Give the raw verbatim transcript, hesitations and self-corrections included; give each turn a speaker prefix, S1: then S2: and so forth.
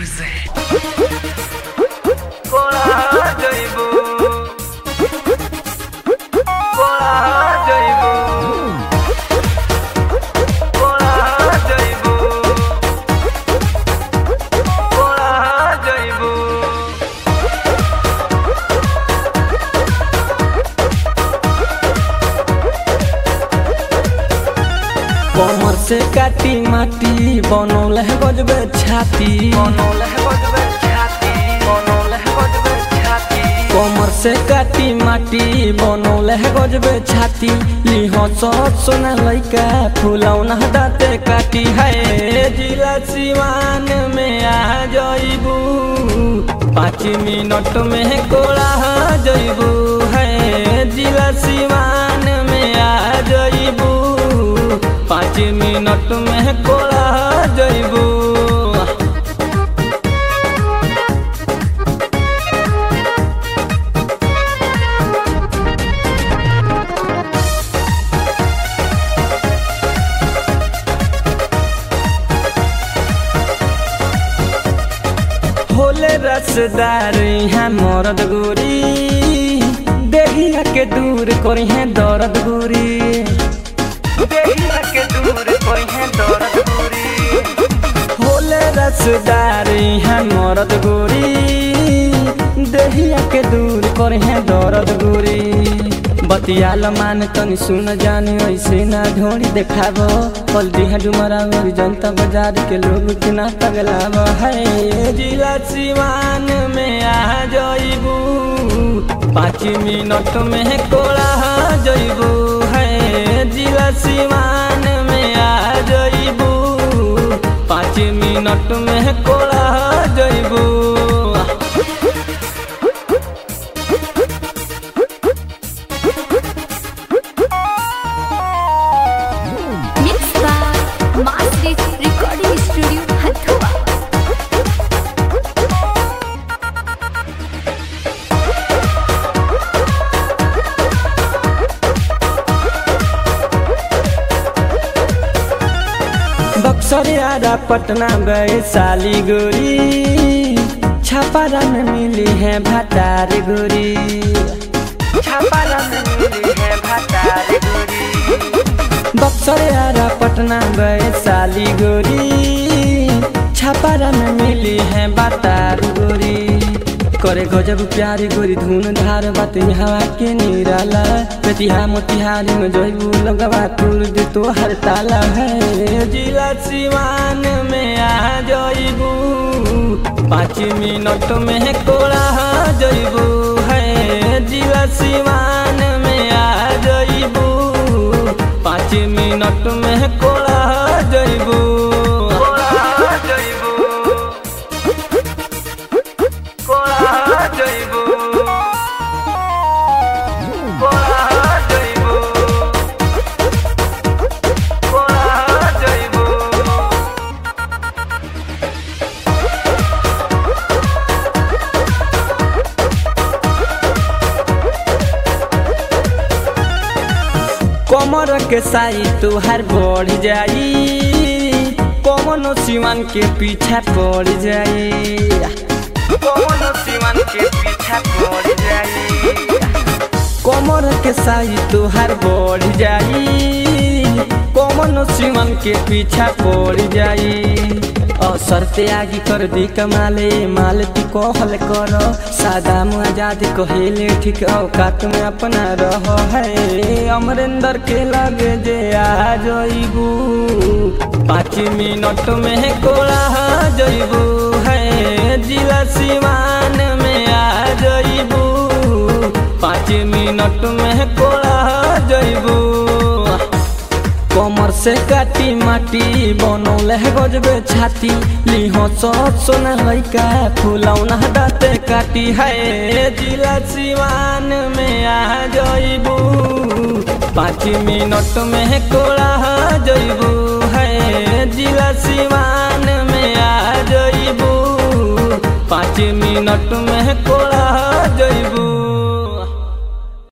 S1: present.
S2: कोला जइबू कोला जइबू कोला जइबू कोला जइबू
S3: कमर से काटी माटी बनौल है गजबे छाती
S2: बनौल है गजबे छाती बनौल है गजबे छाती
S3: कमर से काटी माटी बनौल है गजबे छाती लिहो सच सोना लइका फुलौना दाते काटी है जिला सिवान में आ जइबू पाँच मिनट में कोला जइबू है जिला सिवान में आ जइबू पाँच मिनट में कोला जइबू होले रसदार यहाँ मरद गोरी देहिया के दूर करी है दर्द गोरी
S2: देहिया के दूर कोई है दर्द दूरी
S3: होले रसदार यहाँ मरद गोरी देहिया के दूर करी है दर्द गोरी बतियाल मान तनी सुन जाने ऐसे ना ढोड़ी देखाबो पलटी है डुमरा और जनता बाजार के लोग किना तगलाब है जिला सिवान में आ जइबू पाँच मिनट में कोला जइबू है जिला सिवान में आ जइबू पाँच मिनट में कोला जइबू
S4: Mixed by Master Recording Studio, Hathua.
S3: Buxar यारा पटना गए साली गोरी छापारा में मिली है भटार गोरी
S2: छापारा में मिली है भटार गोरी
S3: बक्सर यारा पटना गए साली गोरी छापारा में मिली है भटार गोरी करे गजब प्यारी गोरी धुन धार बात हवा के निराला बेतिहा मोतिहारी में जइबू लगवा तुर दे तो हर ताला है जिला सिवान में आ जइबू पाँच मिनट में कोला जइबू है जिला सिवान में आ जइबू पाँच मिनट में कोला जइबू
S2: कोला जइबू कोला जइबू कोला जइबू कोला जइबू
S3: कमर के साई तुहार बढ़ जाई कमनो सिवान के पीछा पड़ जाई
S2: कौन सिवन के पीछा पड़ जाई
S3: कमर के साई तुहार बढ़ जाई कमनो सिवान के पीछा पड़ जाई असर ते आगी कर दी कमाले माल ती कहल कर सादा आजाद कहेले ठीक औकात में अपना रह है अमरेंद्र के लगे जे आ जइबू पाँच मिनट में कोला जइबू है जिला सिवान में आ जइबू पाँच मिनट में कोला जइबू कमर से काटी माटी बनौल है गजबे छाती लिहो सच सोना लइका फुलौना दाते काटी है जिला सिवान में आ जइबू पाँच मिनट में कोला जइबू है जिला सिवान में आ जइबू पाँच मिनट में कोला जइबू।